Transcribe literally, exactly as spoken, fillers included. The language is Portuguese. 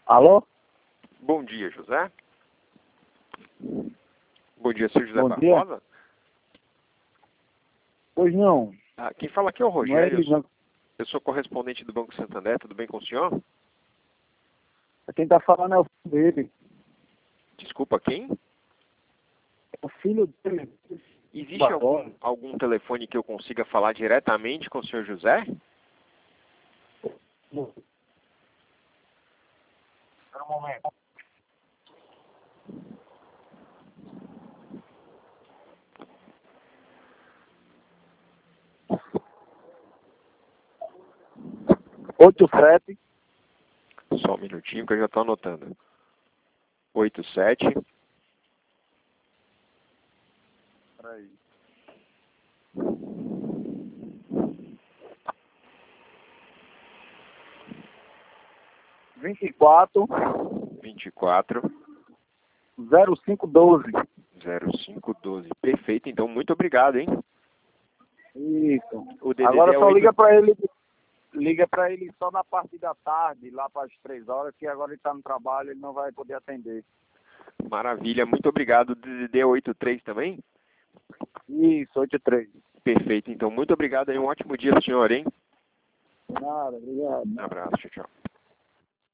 Alô? Bom dia, José. Bom dia, senhor José Bom Barbosa. dia. Pois não. Ah, quem fala aqui é o Não é Rogério. ele, não. Eu sou correspondente do Banco Santander. Tudo bem com o senhor? Quem tá falando é o filho dele. Desculpa, quem? É o filho dele. Existe algum, Barbosa. algum telefone que eu consiga falar diretamente com o senhor José? Espera um momento. Oito sete. Só um minutinho que eu já estou anotando. Oito sete. Peraí. Vinte e quatro. Vinte e quatro. Zero cinco doze. Zero cinco doze. Perfeito. Então, muito obrigado, hein? Isso. O D D D Agora é só oito- liga pra ele. Liga pra ele só na parte da tarde, lá para as três horas, que agora ele tá no trabalho, ele não vai poder atender. Maravilha. Muito obrigado. O D D D é oito três também? Isso, oito três. Perfeito. Então, muito obrigado e um ótimo dia pro senhor, hein? Nada, obrigado. Um abraço. Tchau, tchau.